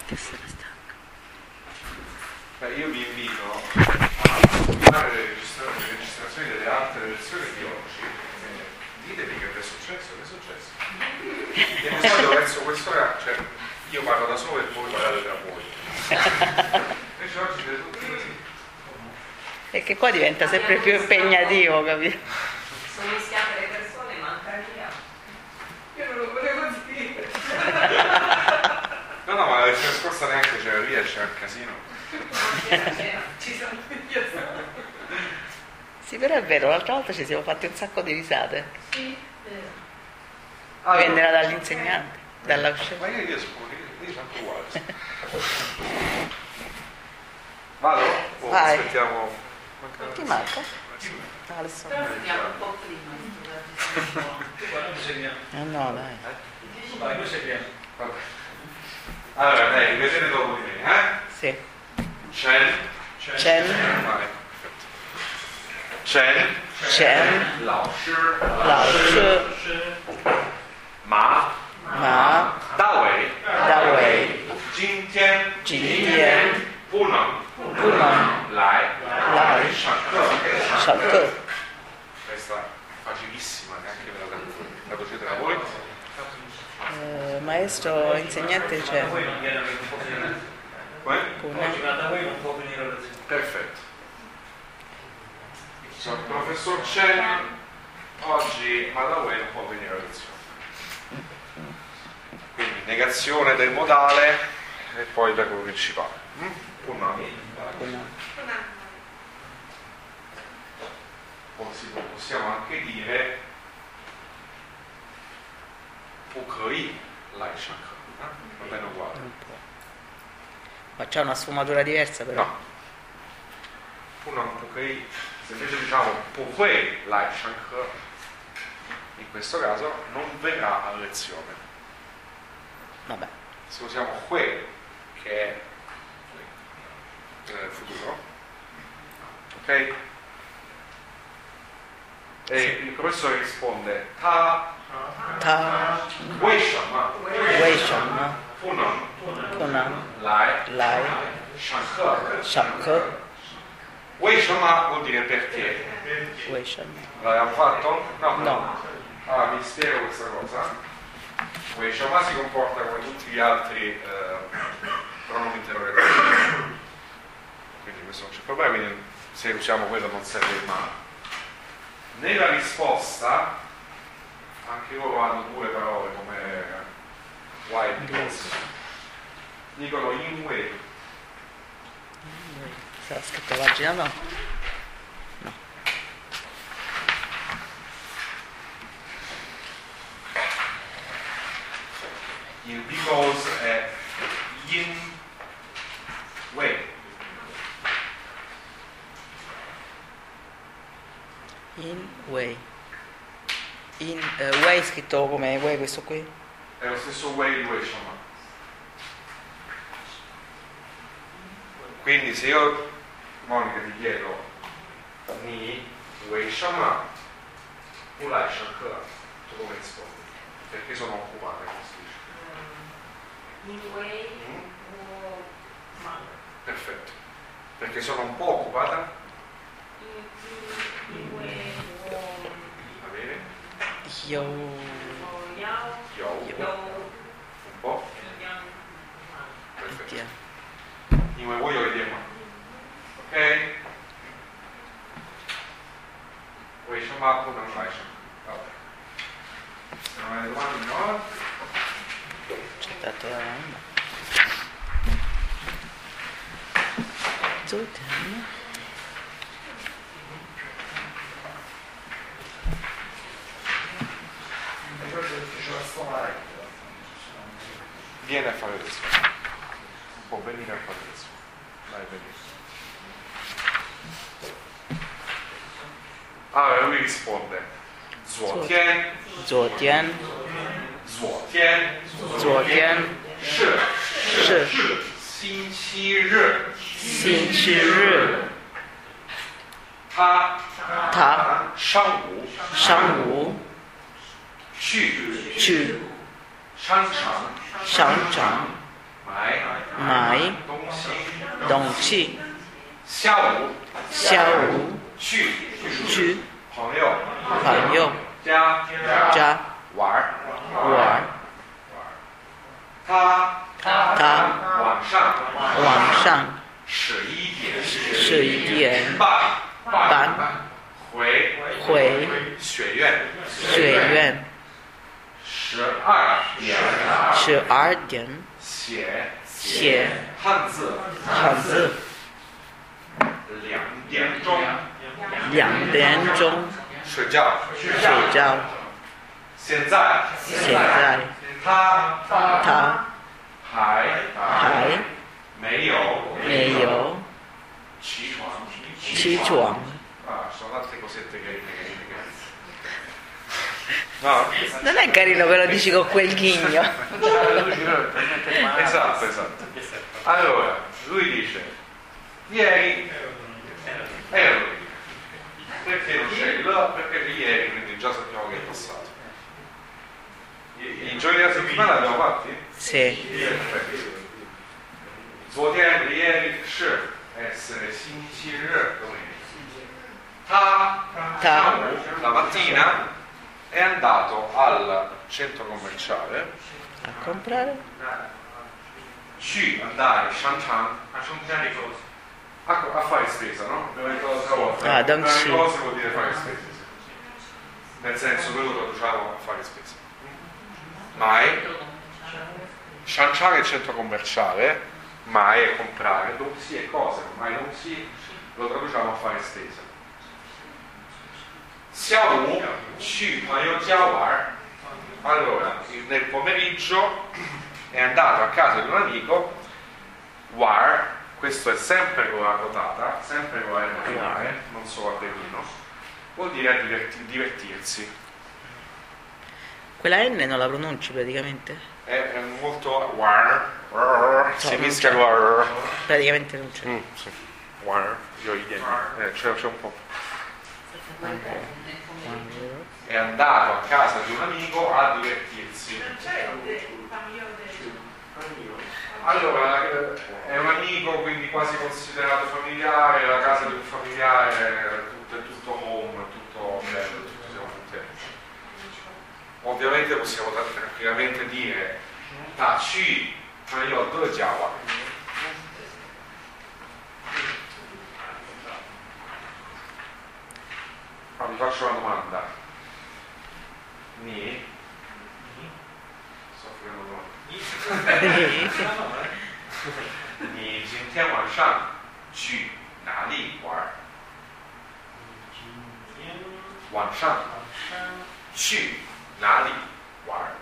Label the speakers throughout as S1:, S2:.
S1: essere stanco.
S2: Io vi invito a fare le registrazioni delle altre versioni di oggi. Ditemi che è successo, che è successo. E di solito penso quest'ora, cioè io parlo da solo e voi parlate tra voi. Invece oggi siete tutti così.
S1: E che qua diventa sempre più impegnativo, capito?
S3: Sono mischiate le persone, manca via. Io non lo volevo dire.
S2: No, ma la lezione scorsa neanche c'era via, c'era un casino.
S3: Ci sono io.
S1: Sì, però è vero, l'altra volta ci siamo fatti un sacco di risate.
S3: Sì, vero.
S1: Dipenderà dall'insegnante, dalla uscita.
S2: Ma io sono sempre uguale. Vado? O
S1: Vai.
S2: aspettiamo?
S1: Non ti manca?
S3: Però
S1: Alessandro.
S3: finiamo un po' prima.
S4: Tu qua noi seguiamo.
S1: No, dai.
S4: Vai, noi seguiamo.
S2: Vabbè. Allora, dai, vedete dopo di me,
S1: Sì.
S2: Chen.
S1: Chen,
S2: Vai. Chen.
S1: Chen,
S2: Lao Shi.
S1: Lao Shi,
S2: Ma.
S1: Ma,
S2: Da Wei.
S1: Da Wei,
S2: Jin Tian.
S1: Jin Tian,
S2: Bu Neng.
S1: Bu Neng,
S2: Lai.
S1: Lai,
S2: Shan Ke.
S1: Shan Ke.
S2: Questa è facilissima, neanche ve la traducete da voi.
S1: Maestro, insegnante c'è.
S4: Da voi non viene, non può venire. Oggi da voi non può venire la lezione.
S2: Perfetto. Sono il professor Chen. Oggi Madaway non può venire a lezione. Quindi negazione del modale e poi il verbo principale. Possiamo anche dire Pukei Lai Shan Ke. Va bene uguale.
S1: Ma c'è una sfumatura diversa però.
S2: No. Punang Pukei. Se invece diciamo Pukei Lai Shan Ke, in questo caso non verrà a lezione.
S1: Vabbè.
S2: Se usiamo Hui, che è nel futuro, ok? E il professore risponde Ta Wei Shan Ma
S1: Wei Shan,
S2: Punang
S1: Kunang,
S2: Lai
S1: Lai,
S2: Shan Ke.
S1: Shan Ke,
S2: Wei Shan Ma vuol dire perché.
S1: Wei Shan.
S2: L'abbiamo fatto?
S1: No.
S2: Allora vi spiego questa cosa. Wei Shan Ma si comporta come tutti gli altri pronomi interrogativi. Quindi questo non c'è problema, quindi se usiamo quello non serve il ma. Nella risposta anche loro hanno due parole come why because. Dicono in way.
S1: Sarà scritto pagina no? No.
S2: Il because è in way.
S1: In way. In way scritto come way questo qui?
S2: È lo stesso way di Wei Shan Ma. Quindi se io, Monica, ti chiedo Ni Wei Shan Ma U Lai Shan Ke, tu come rispondi? Perché sono occupata, come si dice?
S3: In way o ma.
S2: Perfetto. Perché sono un po' occupata?
S3: In way o
S2: Va bene?
S1: Yo.
S3: yao.
S2: Yo. Un po'? Perfetto.
S1: Tieni.
S2: Io voglio vedere. Ok? Wei Shan Ma U non Lai Shan Ke. Vabbè. Se non hai domande no?
S1: C'è dato la domanda. Zuten.
S2: Viene a fare lezione. Può venire a fare lezione. Dai, venire. Allora lui risponde Zuo Tian,
S1: Zuo Tian,
S2: Zuo Tian,
S1: Zuo Tian,
S2: Shi,
S1: Shi,
S2: Xin Qi Ri,
S1: Xin Qi Ri,
S2: Ta,
S1: Ta,
S2: Shang Wu,
S1: Shang Wu,
S2: Qu,
S1: Qu,
S2: Shang Chang,
S1: Shang Chang, 买东西，
S2: 下午去朋友家玩。他晚上11点半回学院12点写汉字2点钟睡觉。现在他还没有起床。Sono altre cosette che no?
S1: Non è carino che lo dici con quel ghigno.
S2: Esatto. Allora, lui dice, ieri ero lì. Perché non c'eri là? Perché ieri, quindi già sappiamo che è passato. I giorni della settimana li abbiamo fatti?
S1: Sì.
S2: Perfetto. 昨天 ieri 是 essere 星期日 domenica. La mattina è andato al centro commerciale
S1: A comprare?
S2: andare Shanchang a fare spesa, no? Abbiamo detto l'altra volta.
S1: Comprare
S2: cose vuol dire fare spesa, sì. Nel senso che lo traduciamo a fare spesa. Mai Shanchang è il centro commerciale, mai è comprare, Dongxi è cosa, mai Dongxi lo traduciamo a fare spesa. 下午去朋友家玩. Allora, nel pomeriggio è andato a casa di un amico. War, questo è sempre con la rotata, sempre con la R, non solo a pedino, vuol dire divertirsi.
S1: Quella N non la pronunci praticamente?
S2: È molto war, si mischia con war.
S1: Praticamente non c'è.
S2: Sì. War, io c'è un po'. È andato a casa di un amico a divertirsi. Allora, è un amico, quindi quasi considerato familiare, la casa di un familiare, è tutto home, tutto bello, tutti siamo contenti. Ovviamente possiamo tranquillamente dire da ci io dove Java. Vi faccio una domanda. Sto facendo domanda. 你今天晚上去哪里玩？晚上去哪里玩？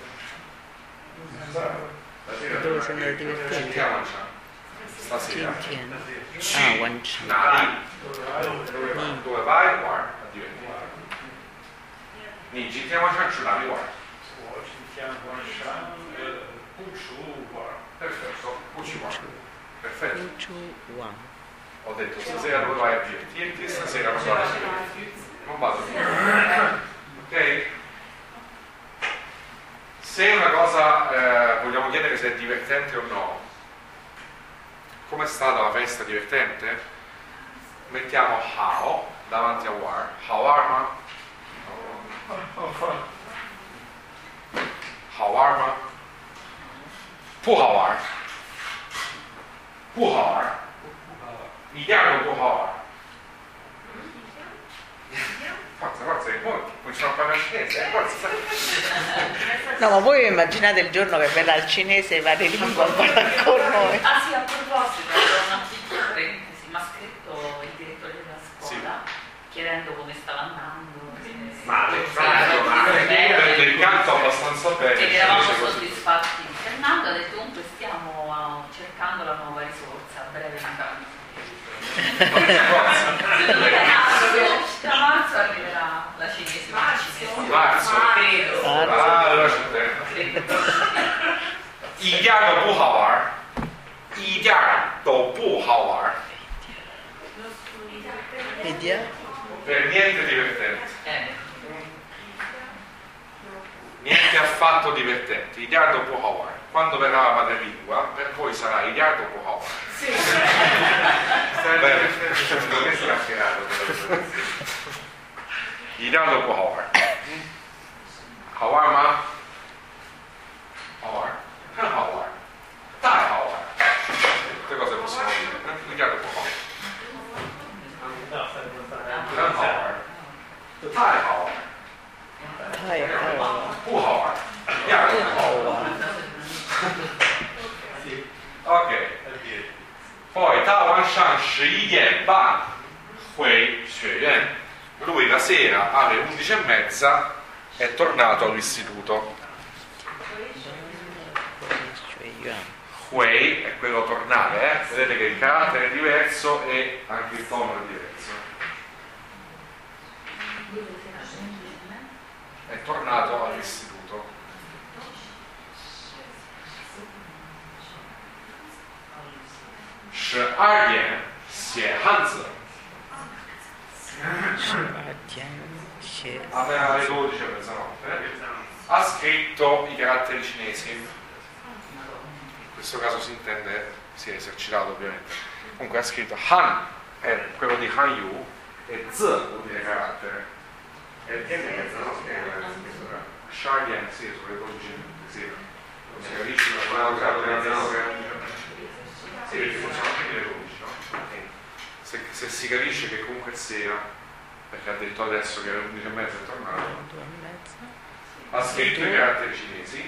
S1: Dove sei andato a divertirti?
S2: 今天晚上 stasera
S1: 今天 晚上
S2: 哪里 dove vai a玩 a divertirti? 你今天晚上去哪里玩？ 我今天晚上不出玩。 Perfetto, perfetto. Ho detto stasera dove vai a divertirti, stasera non vado a divertirti. Non vado a divertirti. Ok? Se una cosa vogliamo chiedere se è divertente o no, com'è stata la festa divertente? Mettiamo how davanti a war. Hawarma. Hawarma. 不好玩，不好玩，一点都不好玩。Forza, cominciamo a parlare cinese, forza.
S1: No, ma voi immaginate il giorno che verrà il cinese e varie lingue a parlare con noi?
S3: Ah sì, a proposito, una piccola parentesi, mi ha scritto il direttore della scuola chiedendo come stava andando.
S2: Male, perché il canto abbastanza bene.
S3: Ed eravamo soddisfatti. Fernando ha detto comunque stiamo cercando la nuova risorsa, a breve da marzo arriverà la cinese.
S2: Marzo?
S3: Credo.
S2: Allora c'è tempo. 一点都不好玩，一点都不好玩。 Per niente divertente. Niente affatto divertente. Iliardo Pohawar. Quando verrà la madrelingua, per voi sarà Iliardo Pohawar.
S3: Sì.
S4: Perché si è schierato?
S2: Iliardo Pohawar. Hawar ma? Hawar. Hawar. Dai Hawar. Tutte cose possiamo dire. Iliardo Pohawar. Hawar. Dai Hawar. Pohawar. Ok. Poi Tawan Shan Shi Yan Ban Hui Xue Yuan. Lui la sera alle 11:30 è tornato all'istituto. Hui è quello tornare, vedete che il carattere è diverso e anche il tono è diverso. È tornato all'istituto. Shi Yan Xie Hanzi. Appena alle 12 a mezzanotte ha scritto i caratteri cinesi. In questo caso si intende, si è esercitato ovviamente. Comunque ha scritto Han è quello di Han Yu e Z vuol dire carattere. E il N è mezzanotte. Sharian sì, sulle 12 sì. Non si capisce la mezzanotte. Sì, perché funziona anche le 12, no? Se si capisce che comunque è sera, perché ha detto adesso che alle 11:30 è tornato, ha scritto i caratteri cinesi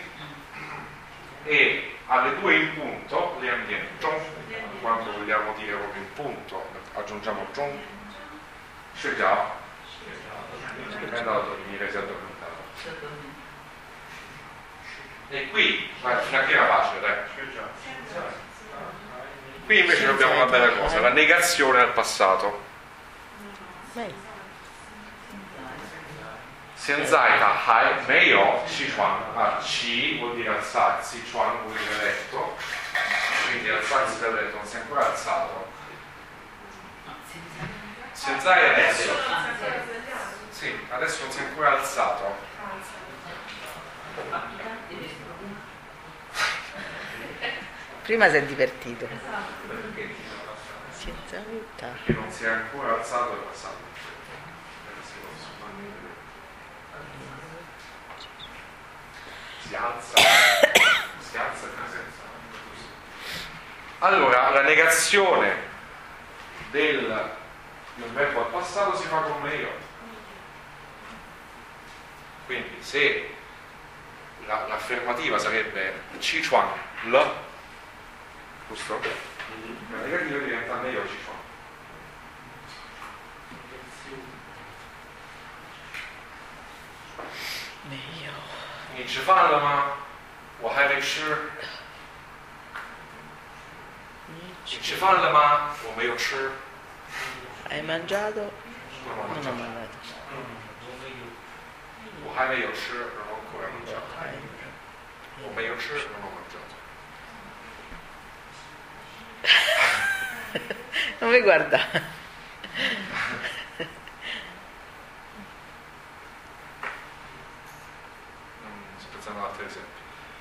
S2: e alle 2 in punto le andiamo quando vogliamo dire proprio in punto aggiungiamo Zhong Shijiao è andato a dormire, si è addormentato. E qui fino a che era facile, dai. Qui invece abbiamo una bella cosa, la negazione al passato. Sienzai ta hai meio Sichuan. Qi vuol dire alzarsi, Chuan vuol dire letto, quindi alzarsi dal letto, non si è ancora alzato. Sienzai adesso. Sì, adesso non si è ancora alzato.
S1: Prima si è divertito.
S2: Perché non si è ancora alzato è passato. Si alza e presenza. Allora, la negazione di un verbo al passato si fa con meglio. Quindi se l'affermativa sarebbe Qi Chuan L, giusto? La negativa diventa meglio Qi Chuan.
S1: Meglio.
S2: 你吃饭了吗？我还没吃。你吃饭了吗？我没有吃。
S1: Hai mangiato?
S2: Non ho
S1: Non ho
S2: mangiato.
S1: mangiato.
S2: 我还没有吃，non ho ancora mangiato. 我没有吃，non ho mangiato.
S1: Non mi guarda.
S2: Sto pensando ad altri esempi.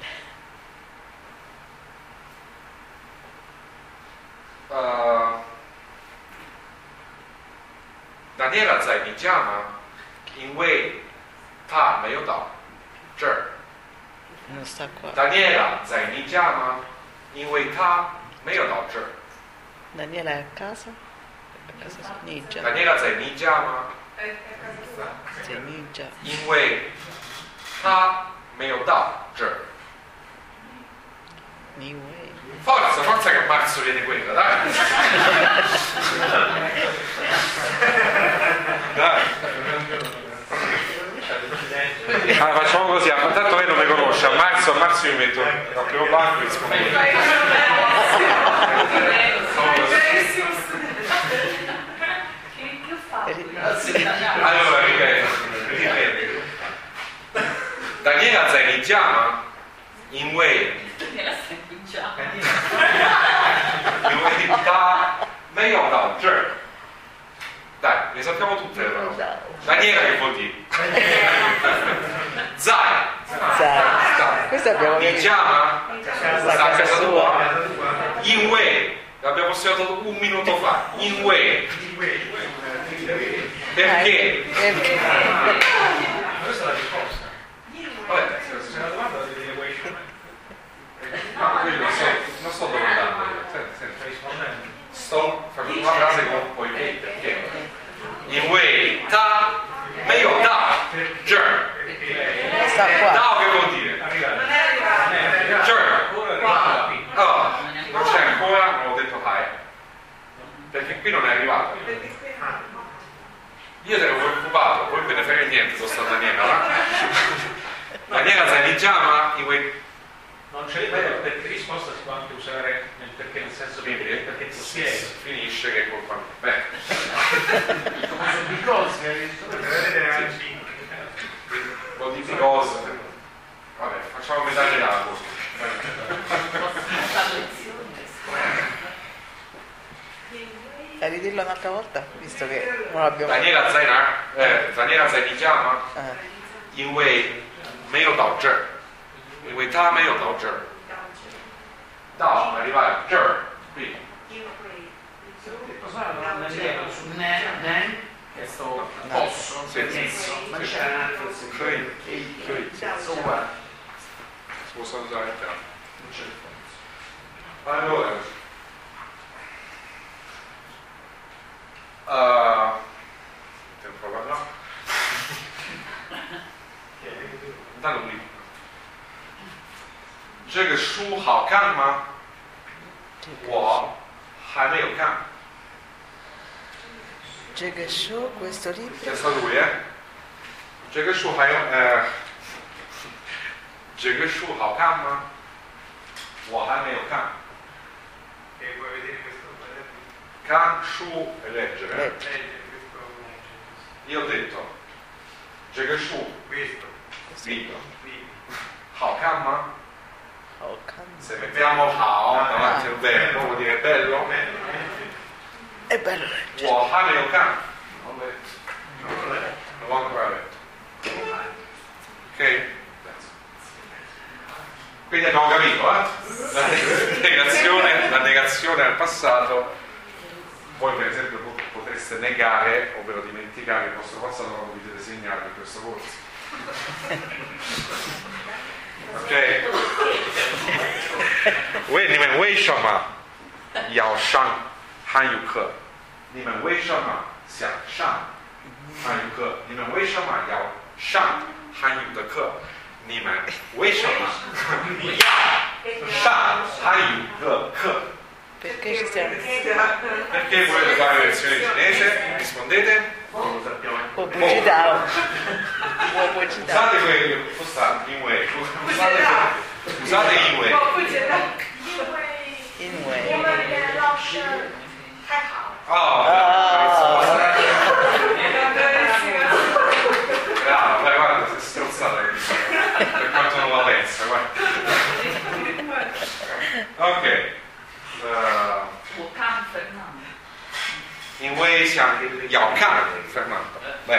S2: Daniela 在你家吗？因为她没有到这儿。
S1: Non sta qua.
S2: Daniela 在你家吗？因为她没有到这儿。
S1: Daniela è a casa? A casa su Ninja.
S2: Daniela 在你家吗？
S1: Sei Ninja.
S2: 因为她没有到这儿。
S1: Niue.
S2: Forza che Marzo viene quella, dai! Dai! Allora, facciamo così, tanto lei non mi conosce, a marzo mi metto al primo banco e rispondo.
S3: Che ho fatto?
S2: Allora, ripeto. Daniela 在你家吗？因为
S3: Nella semplicità.
S2: 因为他没有到这儿。Dai, le sappiamo tutte le parole. Daniela che vuol dire? Zai
S1: Sai. Questo abbiamo
S2: Mi
S1: visto.
S2: chiama?
S1: Sta a casa sua.
S2: In way. L'abbiamo studiato un minuto fa. In way. Perché?
S1: Perché?
S4: Questa è la risposta.
S2: Vabbè,
S4: Se la domanda la devi dire way show.
S2: no, quello non sto domandando.
S4: Stai rispondendo.
S2: Sto facendo una frase con poi perché. In way. Ta. Meglio da. Ger.
S1: Sta qua.
S2: Da che vuol dire? Ger. Oh, non c'è ancora, non ho detto hi. Perché qui non è arrivato. Io te ne ero preoccupato, poi me ne frega niente, sono stata Daniela. Daniela sai di chiama?
S4: Non c'è perché risposta si può anche usare nel perché, nel senso che perché ti spiego.
S2: Finisce che è colpa mia. Beh. Because. Vabbè, facciamo metà dell'altro.
S1: Sai ridirlo un'altra volta? Visto che non l'abbiamo.
S2: Daniela sai di chiama? In way 没有到这儿，因为他没有到这儿，到 arrivare 这儿 qui
S5: su Nen, che sto posso,
S2: Sì.
S5: ma c'era anche il
S2: Sì.
S5: segreto. So guarda,
S2: si può usare il tempo.
S5: non c'è il forza.
S2: Allora tempo là. Intanto qui 这个书好看吗？我还没有看。
S1: 这个书 questo libro
S2: Questo lui, 这个书还有这个书好看吗？我还没有看。
S4: Che vuoi vedere questo?
S2: Can su e leggere.
S4: Leggere questo.
S2: Io ho detto 这个书
S4: Questo.
S2: libro 好看吗？
S1: oh, can-
S2: Se mettiamo hao davanti al verbo vuol dire bello.
S1: è bello
S2: 我还没有看。Non l'ho detto. Non l'ho ancora letto. Ok? Quindi abbiamo capito, la negazione al passato. Voi per esempio potreste negare, ovvero dimenticare il vostro passato quando vi siete segnati in questo corso. Ok? 喂，你们为什么要上汉语课？你们为什么想上汉语课？你们为什么要上汉语的课？你们为什么要上汉语的课？
S1: perché ci siamo
S2: Perché volete fare lezione di cinese? Rispondete?
S4: Non lo sappiamo.
S1: pubblicità
S2: Usate quello, sta in way. Usate in way.
S1: 因为
S2: Oh, brava, guarda, sei strozzata per quanto non la pensa, guarda. Ok.
S3: 我看 Fernando.
S2: 因为想要看 Fernando.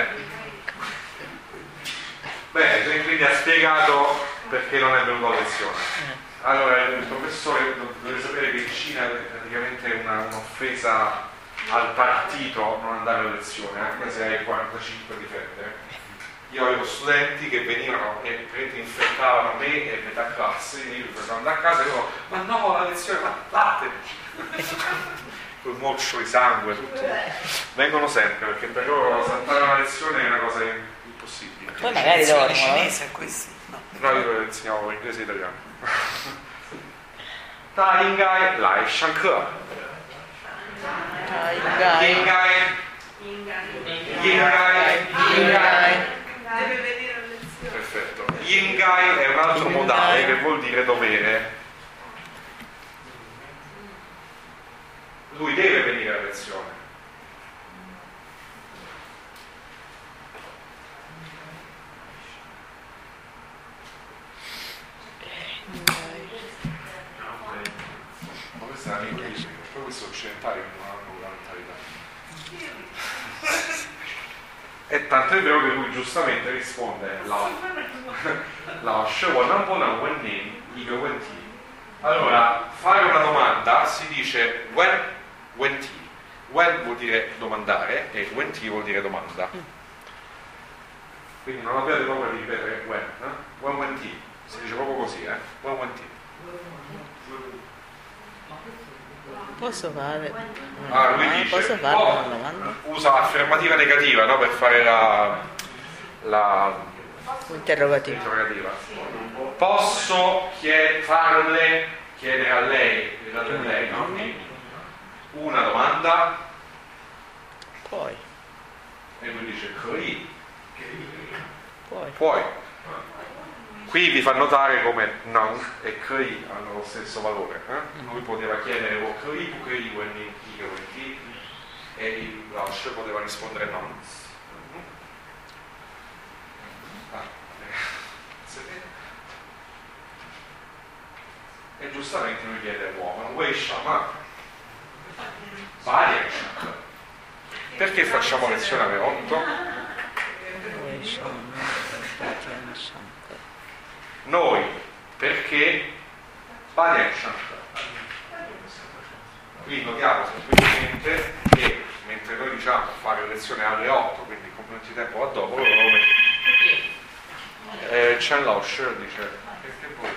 S2: Bene, quindi ha spiegato perché non è venuto a lezione. Allora, il professore dovete sapere che in Cina praticamente è un'offesa al partito non andare a lezione, anche se hai 45 di febbre. Io avevo studenti che venivano e infettavano me e metà classe, io per andare a casa e dicevo, ma no, la lezione, ma vattene! Col moccio di sangue, tutto. Vengono sempre, perché per loro saltare una lezione è una cosa impossibile.
S1: poi magari dormono
S5: cinese questi? No.
S2: No, io lo insegnavo inglese e italiano. 大应该来上课。应该。应该。
S6: Deve venire a lezione.
S2: Perfetto. Ingai è un altro modale che vuol dire dovere. Lui deve venire a lezione. Ma questa è la lingua di poi questi occidentali non hanno la mentalità. E tanto è vero che lui giustamente risponde la Shewan Bona Wen Nin Iga Wen Ti. Allora, fare una domanda si dice Wen Ti. Wen vuol dire domandare e Wen Ti vuol dire domanda. Quindi non abbiate paura di ripetere Wen Ti. Si dice proprio così, Wen Ti.
S1: Posso fare?
S2: Lui dice,
S1: posso fare una domanda?
S2: usa affermativa negativa, no, per fare
S1: Interrogativo.
S2: l'interrogativa. Posso chiedere a lei, no? Una domanda?
S1: Poi.
S2: E lui dice, Koi.
S1: Poi.
S2: Puoi. Qui vi fa notare come non e Koi hanno lo stesso valore. Lui poteva chiedere o Koi o Koi Wen Iga Wen Ti e il Lash poteva rispondere non. E giustamente lui chiede all'uomo, Wei Shama, Badian Shama. Perché facciamo lezione alle 8? Noi, perché Badian Shama. Qui notiamo semplicemente che mentre noi diciamo fare lezione alle 8, quindi il complemento di tempo va dopo, loro lo mettono. Chen Lao Shi dice, perché voi?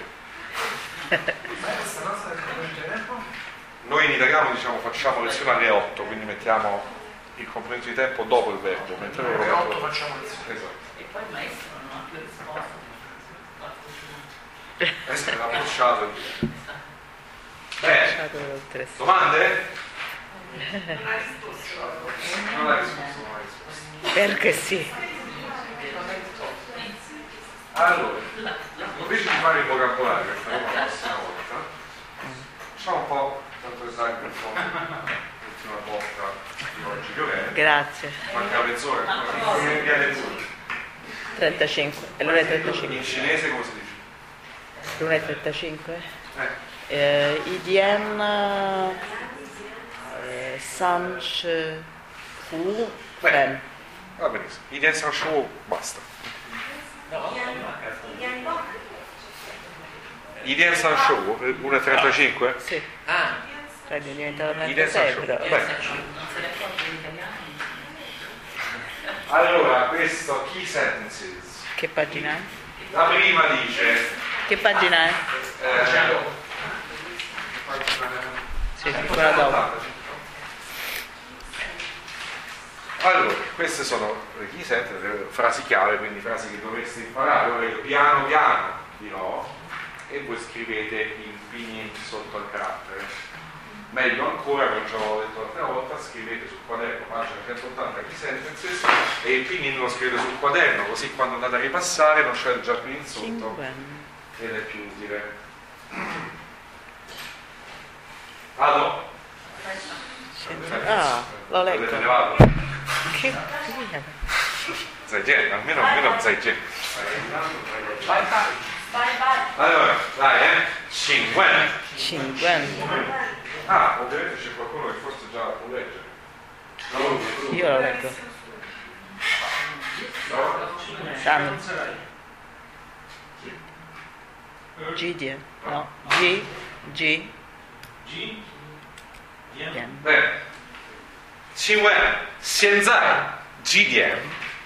S2: Noi in italiano diciamo facciamo lezione alle 8, quindi mettiamo il complemento di tempo dopo il verbo, mentre loro
S5: alle 8 facciamo lezione.
S2: Esatto.
S3: E poi il maestro non ha più risposto.
S2: Essere l'ha bocciato. Bene, domande?
S6: Non ha risposto.
S2: Non ha risposto.
S1: Perché sì.
S2: Allora, invece di fare il vocabolario, che faremo la prossima volta, facciamo un po', tanto che sai per fondo, l'ultima volta di oggi che è.
S1: Grazie.
S2: Manca mezz'ora, come viene tu?
S1: 35. E l'ora è
S2: In
S1: 35.
S2: cinese come si dice?
S1: L'ora è 35. IDN San Fu Ben.
S2: Va benissimo, i dance al show basta. I dance al show, 1.35?
S1: Sì. Credo diventa
S2: I dance al
S1: 36
S2: show.
S1: però.
S2: Beh.
S3: Non se ne accorge in italiano.
S2: Allora, questo key sentences.
S1: Che pagina è?
S2: La prima dice
S1: Che pagina è? Sì, quella dopo.
S2: Allora, queste sono le key sentence, frasi chiave, quindi frasi che dovreste imparare. Ora io piano piano dirò e voi scrivete il pinyin sotto al carattere. Meglio ancora, come già ho detto l'altra volta, scrivete sul quaderno pagina 180 key sentences e il pinyin lo scrivete sul quaderno, così quando andate a ripassare non c'è già il pinyin sotto ed è più utile. Allora,
S1: l'ho letto.
S2: avete levato?
S1: Che
S2: Zai Gen, almeno Zai Gen.
S3: Vai.
S2: Allora, dai, Xingwen.
S1: 5.
S2: Ah, ovviamente c'è qualcuno che forse già può leggere.
S1: Io lo leggo. San Gideon. No. G. Dian.
S2: Bene. Xingwen, 现在几点?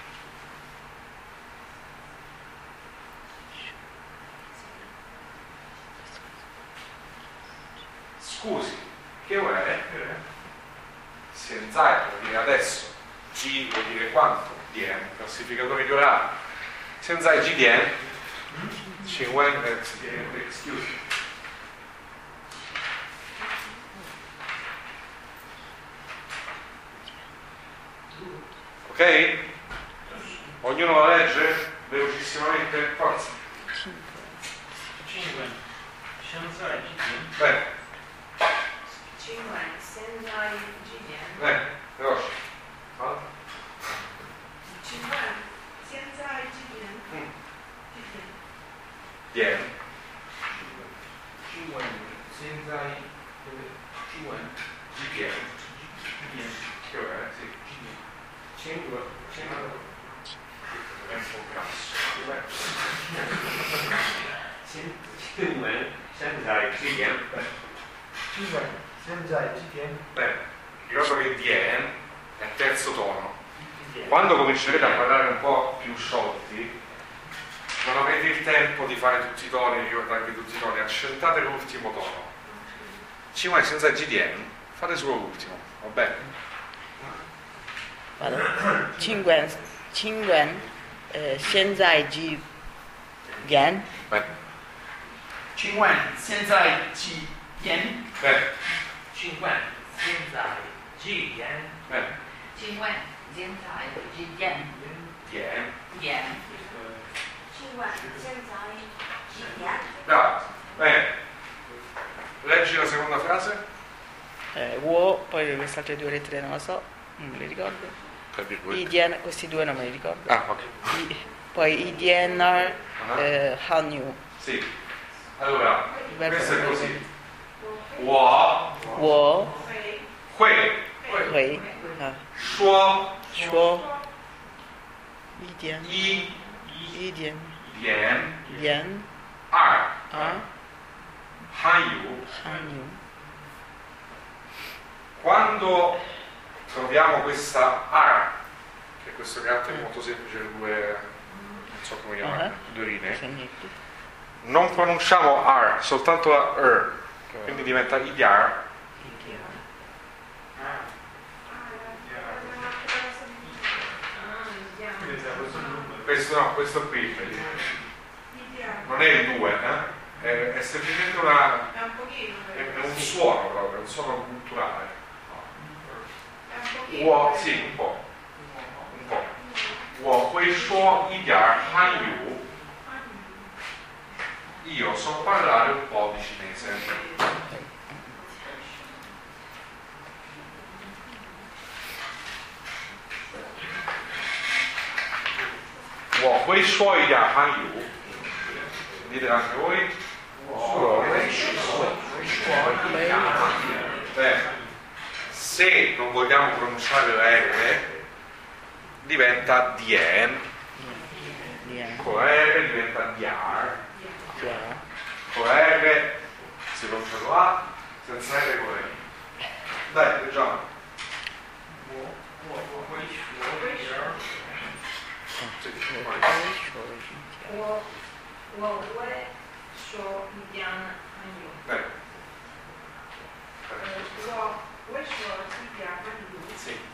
S2: Scusi, che ora è? 现在 vuol dire adesso, G vuol dire quanto, Dien, classificatore di orario. 现在几点? 请问 excuse me. Ok? Ognuno la legge? Velocissimamente? Forza.
S4: 5. Shanzai.
S2: Bene,
S6: 今晚现在几点？
S2: bene, veloce. Falta.
S6: 今晚现在几点？
S2: Dien.
S5: 新闻现在新闻
S2: Dien. Che ora è? Sì.
S5: 新闻
S2: è un po' grasso.
S4: 新闻现在几点？
S5: 5 senza GTM.
S2: Ricordo che dien è terzo tono. Quando comincerete a parlare un po' più sciolti, non avete il tempo di fare tutti i toni, ricordarvi tutti i toni, accentate l'ultimo tono. 5 senza GDM, fate solo l'ultimo, va bene?
S1: Vado. 5 现在几点
S2: Bene.
S5: 5 senza GTM.
S2: Bene,
S4: 请问现在几点？
S2: bene.
S3: 请问现在几点？
S2: Dien.
S3: 点。
S6: 请问现在几点？
S2: Bravo. Bene. Leggi la seconda frase.
S1: poi queste altre 2 lettere non la so, non me le ricordo.
S2: Tra virgolette.
S1: Dien, questi 2 non me li ricordo.
S2: Ah, ok.
S1: Poi i DNR Hanyu.
S2: Sì. Allora,
S1: Il verbo
S2: questo è
S1: non
S2: così.
S1: ricordo.
S2: 我
S6: 会
S2: 会
S1: Hui.
S2: 说
S1: Shuo. I Dian.
S2: 一
S1: I Dian.
S2: 点
S1: Dian.
S2: 二
S1: A.
S2: 汉语
S1: Hanyu.
S2: Quando troviamo questa ar, che è questo carattere molto semplice, le due, non so come chiamare, due linee,
S1: Segnetti.
S2: non pronunciamo ar, soltanto la quindi diventa idiar. Questo qui, non è il 2, è semplicemente
S6: è un pochino.
S2: è un suono proprio, un suono culturale.
S6: È un pochino.
S2: Sì, un po'. 我会说一点汉语 io so parlare un po' di cinese. Dite anche voi. Se non vogliamo pronunciare la R diventa dien,
S1: Dian.
S2: con la R diventa diar,
S1: Dia.
S2: con la R si pronuncia con A, senza R con E. Dai, leggiamo. Sì.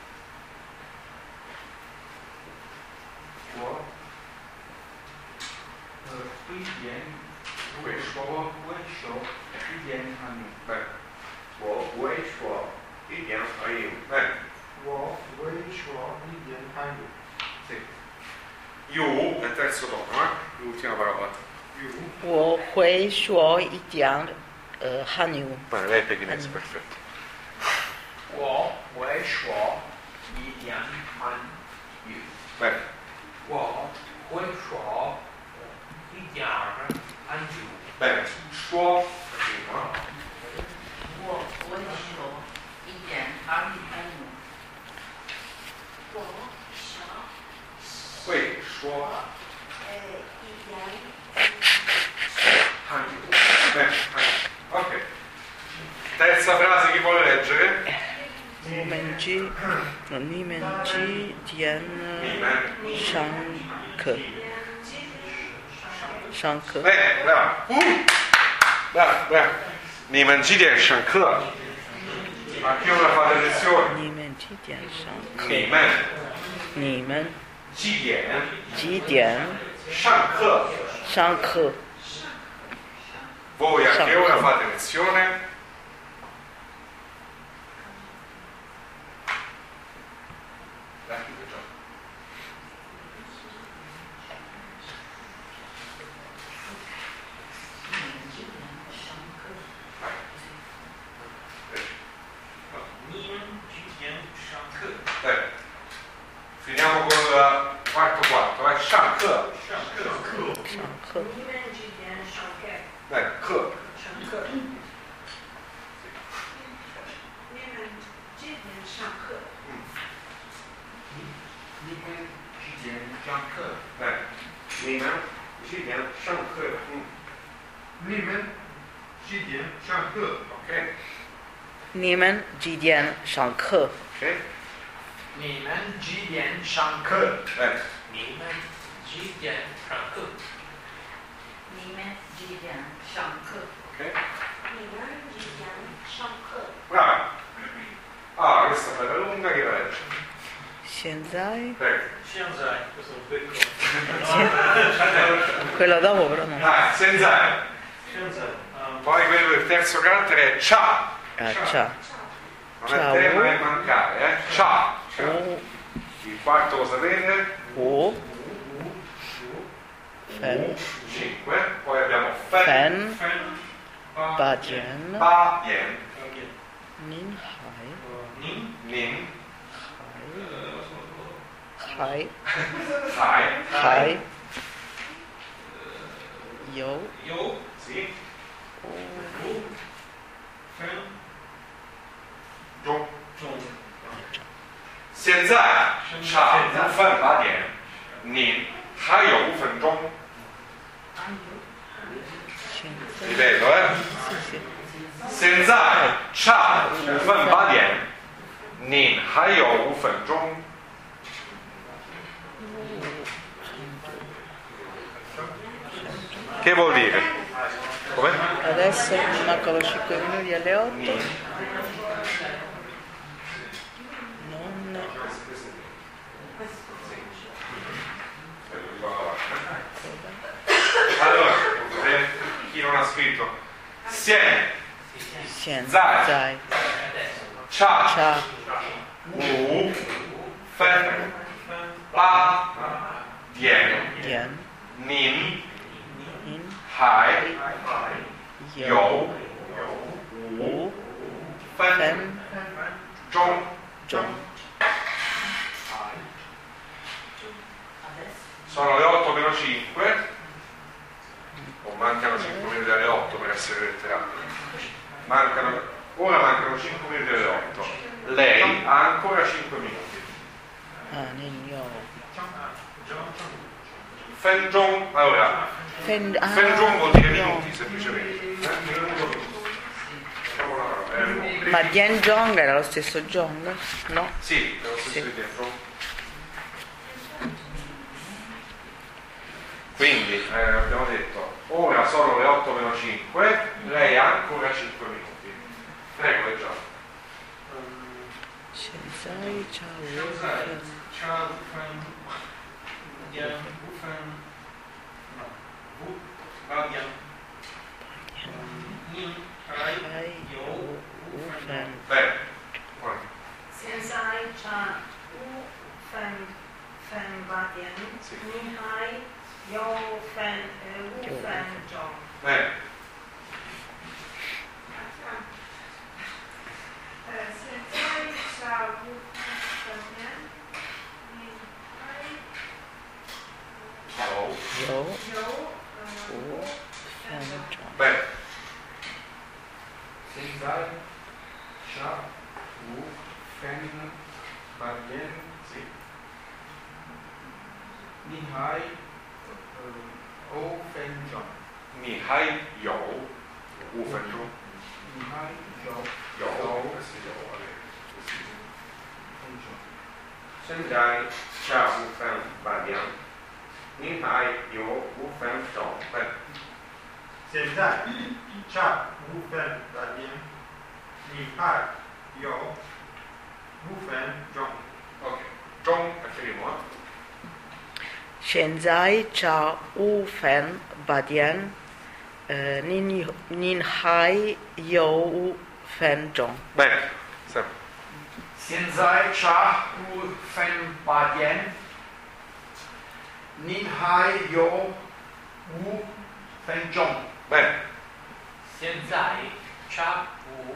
S2: Yu è il terzo tono, l'ultima parola. Yu.
S1: 我会说一点汉语。
S2: Bene, lei è pechinese, perfetto.
S5: 我会说一点汉语。
S2: Bene.
S4: 我会说一点儿汉语。
S2: Bene, suo prima.
S3: 我会说一点汉语。
S2: 会说汉语. Bene, ok. Terza frase, chi vuole leggere?
S1: 你们之间上课。上课。
S2: Bene, brava. Brava, brava. 你们几点上课? Anche ora fate lezione.
S1: 你们几点上课？
S2: 你们几点上课? Voi a che ora fate lezione? Finiamo con il quarto, Shanke. Bene,
S5: 点上课。
S2: Ok?
S1: 你们几点上课？
S2: Ok?
S5: 你们几点上课？
S2: Bene.
S4: 你们几点上课？
S3: 你们几点上课？
S2: Ok?
S6: 你们几点上课？
S2: Brava. Ah, questa è bella lunga che la legge.
S1: 现在
S2: Prego.
S4: 现在 questo è un becco.
S1: quello dopo però no.
S2: Ah, senza.
S4: 现在
S2: Poi quello del terzo carattere è ciao.
S1: Ah, ciao.
S2: Non
S1: Ciao.
S2: è te, non è mancare, Ciao.
S1: O,
S2: Il quarto lo sapete?
S1: o, fen,
S2: 5. Poi abbiamo fen,
S1: fen,
S4: fan
S1: ba dian,
S2: ba, yen,
S1: nin hai,
S4: nin
S2: nin,
S1: hai,
S2: hai,
S1: hai, yo,
S4: yo
S2: sì,
S1: o,
S4: u fan
S2: giù.
S4: zhong
S2: 现在差5分8点，您还有5分钟。
S1: 现在
S2: Ripeto,
S1: 谢谢。
S2: 现在差5分8点，您还有5分钟。Che vuol dire? Come?
S1: Adesso mi mancano 5 minuti alle 8. Non
S2: Allora, chi non ha scritto? Sien,
S1: Zai,
S2: cha,
S1: Cha,
S2: wu, fen, ba, dian,
S1: Dian,
S2: nin,
S1: In,
S2: hai,
S1: Yo,
S2: you, wu, fen,
S1: Fen,
S2: zhong.
S1: Zhong.
S3: Adesso
S2: Sono le 8 meno 5, o mancano 5 minuti alle 8 per essere letterali. Ora mancano 5 minuti alle 8. Lei ha ancora 5 minuti.
S1: Ah, Nin, Yo.
S2: Fen zhong, allora,
S1: Fen,
S2: fen zhong vuol dire
S1: Yo.
S2: minuti semplicemente.
S1: Ma Dian Zhong era lo stesso Zhong? No?
S2: Sì, è lo stesso
S1: Sì.
S2: di tempo. Quindi abbiamo detto, ora sono le 8 meno 5, lei ha ancora 5 minuti. Prego, leggiamo.
S1: Shenzai, ciao,
S4: 现在差5分点5分5 8点nin hai
S1: Hai,
S4: yo
S1: Yo,
S4: 5
S1: Fen.
S2: Bene. Poi.
S6: 现在差5分8点，
S2: Sì.
S6: 你还有5分钟。
S2: Bene.
S6: 现在差5分点，你还
S2: Ciao.
S1: Yo,
S6: 有
S1: Wu, Fen, Zhong.
S2: Bene.
S5: 现在下午分8点，
S2: Sì.
S5: 你还5分钟，
S2: 你还有5分钟。
S5: 你还有
S2: 有，这是有啊。
S5: 分钟。
S2: 现在下5分8点，您还有5分钟。Bene.
S7: 现在差5分8点，你还有5分钟。
S2: Ok. Zhong è primo,
S1: 现在差5分8点，您还有5分钟。
S2: Bene. Sempre.
S5: 现在差5分8点，你还有5分钟。
S2: Bene.
S4: 现在差5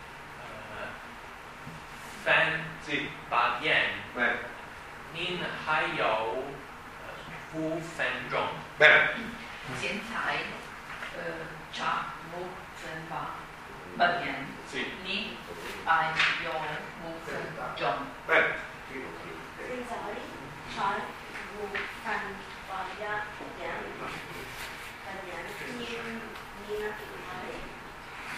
S4: 分
S2: Sì.
S4: 8点
S2: Bene.
S4: 您还有5分钟
S2: Bene.
S3: 现在差5分8点，
S2: Sì.
S3: 你还有5分钟。
S2: Bene.
S6: 现在差5分8点，你还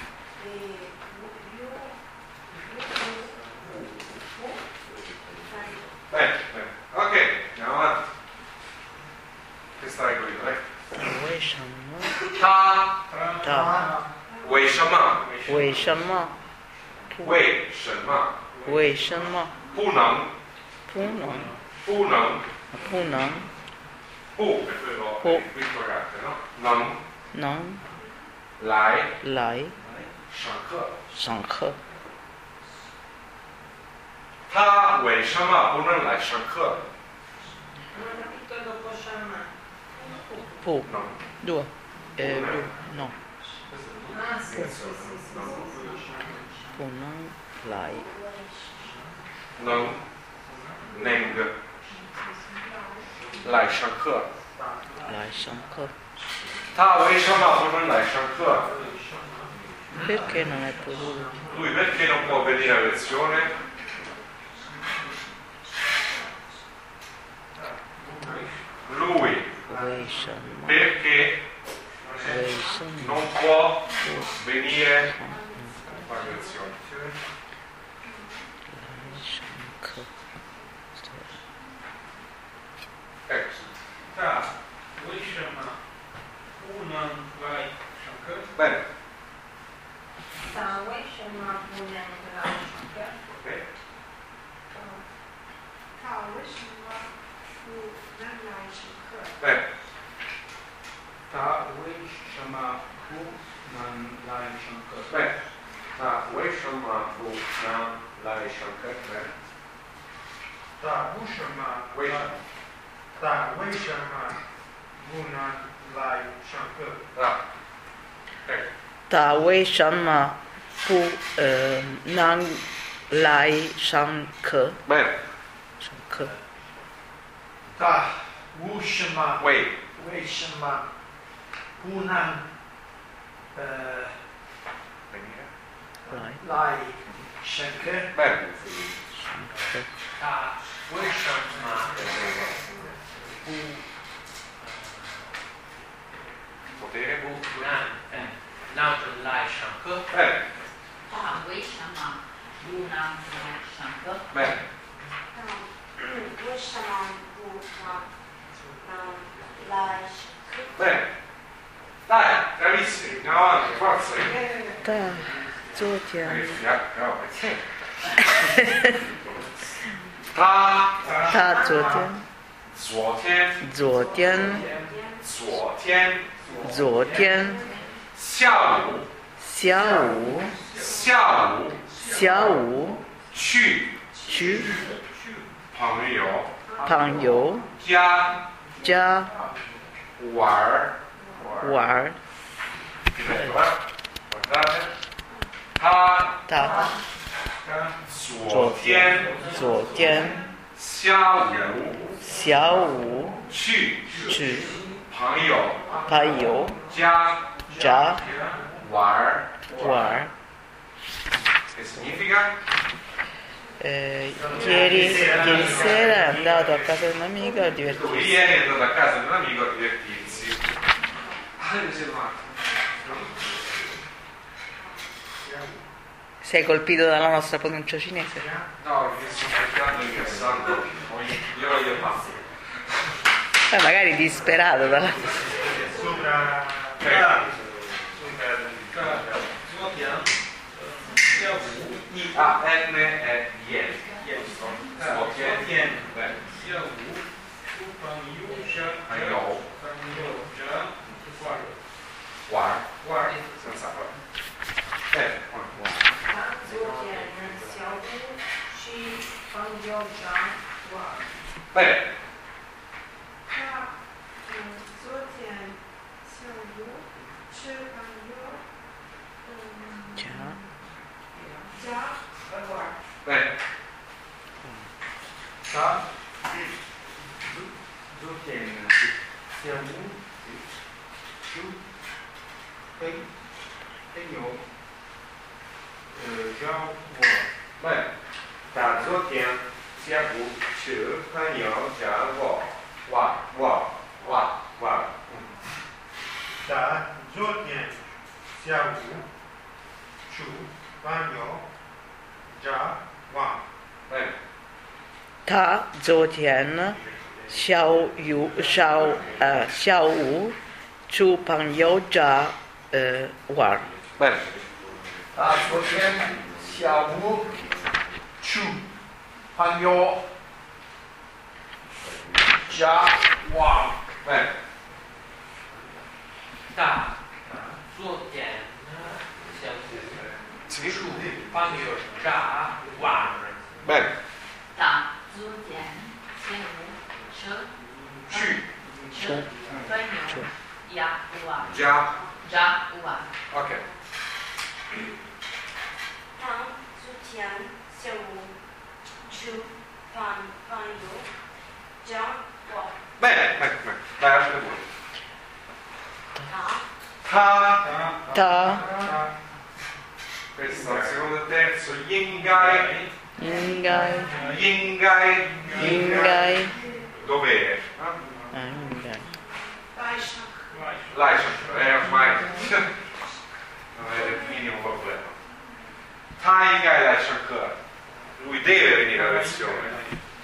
S2: 为什么？
S1: 为什么？
S2: 为什么？
S1: 为什么
S2: 不能？
S1: 不能
S2: 不能？
S1: 不能
S2: 不è quello
S1: 不
S2: interrogante, no? Non
S1: 能
S2: 来
S1: 来
S2: 上课。
S1: 上课？
S2: 他为什么不能来上课？
S6: Non ho capito dopo Sharma.
S1: 不
S2: Non.
S1: due due no
S6: Ah, sì, sì, sì, sì, sì.
S1: 不能来
S2: Non neng 来上课。
S1: 来上课
S2: 他为什么不能来上课？
S1: perché non è potuto
S2: Lui perché non può venire a lezione? Lui
S1: 为什么
S2: perché
S1: 为什么
S2: non può venire a fare lezione?
S1: 来上课
S2: Ecco.
S4: 他为什么不能来上课？
S2: Bene.
S6: 他为什么不能来上课？
S2: Ok.
S6: 他为什么不能来上课？
S2: Bene.
S5: 他为什么不能来上课？
S2: Bene. 他为什么不能来上课？ Bene.
S7: 他为什么？
S2: 为什么？
S7: 他为什么不能来上课？
S2: Ah. Ecco.
S1: 他为什么不能来上课？
S2: Bene.
S1: 上课
S5: 他为什么
S2: Wait.
S5: 为什么不能
S2: Venire.
S1: 来
S5: 来上课？
S2: Bene.
S1: 上课
S5: 他为什么不
S2: Potere.
S5: 能来上课？
S2: Bene.
S3: 他为什么不能来上课？
S2: Bene.
S6: 为什么不能来上课？
S2: Bene. Dai, bravissimi, andiamo avanti, forza.
S1: 他昨天
S2: No, perché? 他
S1: 他昨天
S2: 昨天
S1: 昨天
S2: 昨天
S1: 昨天
S2: 下午
S1: 下午
S2: 下午
S1: 下午
S2: 去
S1: 去
S2: 朋友
S1: 家
S2: 家玩儿。
S1: 玩儿。
S2: Guardate. 他
S1: 他
S2: 昨天
S1: 昨天
S2: 下午
S1: 下午
S2: 去
S1: 去
S2: 朋友
S1: 朋友
S2: 家
S1: 家
S2: 玩儿。
S1: 玩儿。
S2: Che significa?
S1: Ieri sera è andato a casa di un'amica a
S2: Lui
S1: divertirsi.
S2: ieri è andato a casa di un amico a divertirsi.
S1: Sei colpito dalla nostra pronuncia cinese?
S2: No, perché sto cercando di incassando. Glielo fatto.
S1: Magari disperato dalla...
S7: Sopra.
S2: I-A-N è yen. Yen. Bene. War. Senza qua. Bene.
S6: 他昨天下午去朋友家玩。
S2: Bene.
S6: 他昨天下午去朋友家玩。
S2: Bene.
S5: 他昨天下午去朋友家玩。
S2: Bene. 他昨天下午去朋友家玩。
S7: 他昨天下午去朋友家玩。
S2: Bene.
S1: 他昨天下午去朋友家玩。
S2: Bene.
S8: Ta zuo tian xiao wu chu han yo jia wang.
S2: Bene.
S4: Da zuo tian xiao
S2: Sì.
S4: chu han yo jia wang.
S2: Bene.
S3: Da zuo tian xiao wu che
S2: Ci.
S3: fan yo ya wang.
S2: Già.
S3: Già wang.
S2: Ok.
S6: Tang zu tian xiao wu chu fan yo jia wang.
S2: Bene, bene, bene. Dai, altre due.
S6: Ta
S2: Ta.
S1: Ta,
S2: Questo è il secondo e terzo. Yingai.
S1: Ingai,
S2: Yingai.
S1: Ingai,
S2: Dov'è?
S1: Ingai.
S2: Là c'è, ormai non è il minimo problema. Taiga e Lai Shankar. Lui deve venire a lezione.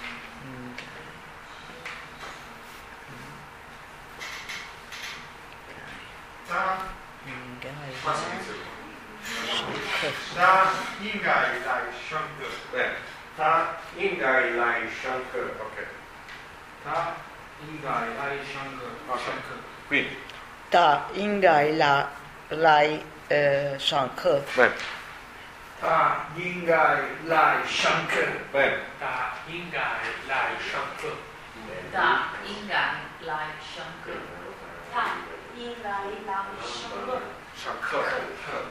S7: Ta
S1: Ingai,
S2: Ma si dice
S1: Shankar.
S7: Ta Ingai Lai Shankar.
S2: bene.
S9: Ta Ingai Lai Shankar.
S2: Ok.
S5: Ta Ingai Lai Shankar.
S2: Quindi,
S1: Ta, Ingai, Lai, Shankar.
S2: bene,
S8: Ta Ingai Lai Shankar.
S2: bene.
S4: Da Ingai Lai Shankar.
S3: Da Ingai Lai Shankar.
S6: Ta Ingai Lai Shankar.
S2: Shankar.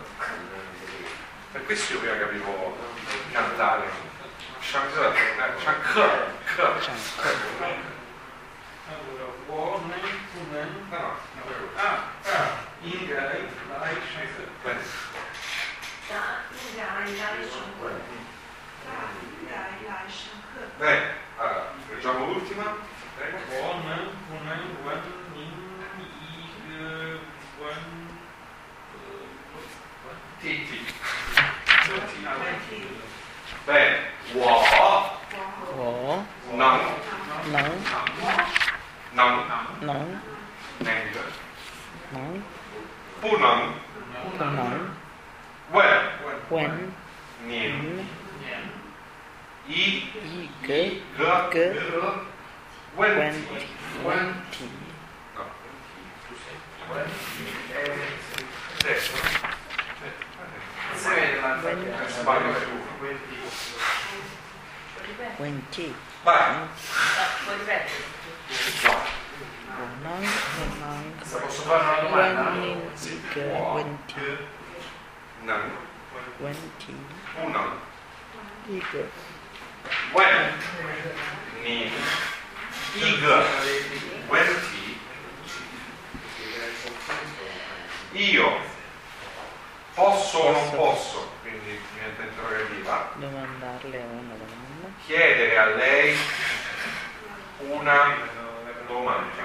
S2: Per questo io prima capivo cantare. Shankar. Shankar.
S5: Allora, wo nen kunen.
S2: No,
S5: Ingai Lai Shankar.
S2: bene.
S6: Ta Ingai Lai Shankar. Ta Ingai Lai Shankar.
S2: Bene, allora, leggiamo l'ultima. Prego.
S5: Wo nen kunen wen nin i wen
S8: Ti.
S2: Bene. Wo.
S1: Wo,
S2: Nan.
S1: Nang,
S2: Nan.
S1: Nang,
S2: Neng.
S1: Nang,
S2: Punang.
S1: Nang,
S2: Wen.
S1: Wen,
S2: Nin.
S1: Nin,
S2: I.
S1: I, G,
S2: G.
S1: G,
S2: Wen.
S1: Wen,
S2: Wen.
S1: Ti.
S2: No. Adesso. Sbaglio tu.
S1: Wen, Ti.
S2: Vai.
S3: Puoi ripetere?
S2: No.
S1: Nang, Nang,
S8: Posso fare una domanda?
S1: Wen, Nin, I, G, Wen, Ti.
S2: Nan.
S1: Wen, Ti.
S2: Punang.
S1: I, G.
S2: Wen. Nin. I. G. Wen. Ti. Io posso o non posso, quindi diventa interrogativa,
S1: Domandarle una domanda.
S2: chiedere a lei una domanda.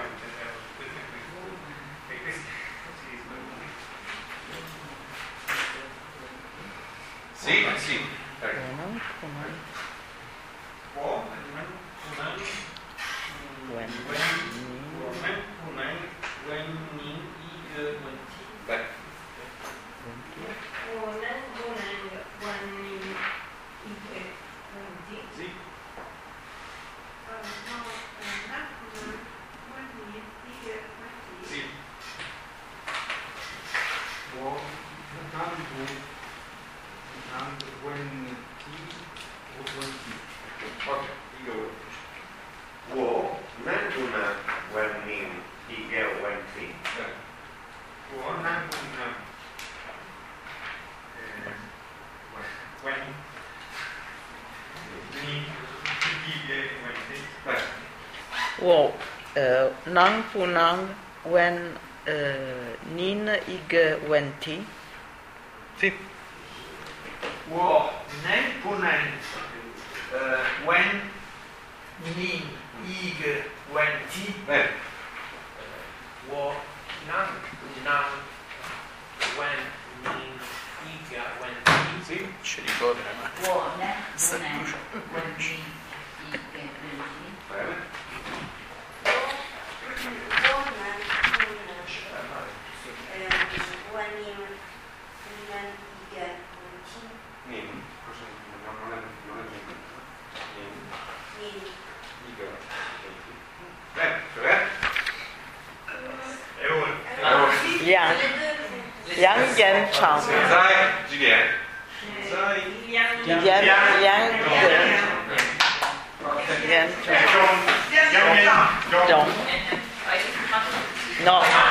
S2: Sì, sì, prego.
S1: Nang, Nang,
S5: Wo nen kunen
S1: Wen,
S5: wo
S1: Nin,
S5: nen kunen wen nin i wen ti.
S2: Beh,
S1: Wen, Ti.
S6: Wo nen kunen wen nin i wen ti.
S5: Sì.
S6: No, nen kunen wen nin i wen ti.
S5: Sì. Wo nan wen ti wo wen ti.
S2: ok, io
S9: Wo Nanduna Wen Nin Ige Wen Ti.
S5: Wo nan kunen wen nin i wen ti.
S2: beh,
S1: Wo, Nang, Nang, Wen, Nin, I, G, Wen, Ti.
S2: sì,
S8: Wo nen kunen wen nin ig wen ti.
S2: bene,
S4: Wo nan wen nin iga wen ti.
S2: sì,
S1: Ci ricordo.
S3: Wo ne kunen wen nin i wen ti.
S2: bene,
S6: Wo nen kunen wen nin
S1: Yang Yan Chang.
S2: Zai Jilien.
S1: Yan Yan Chang. Dong. No.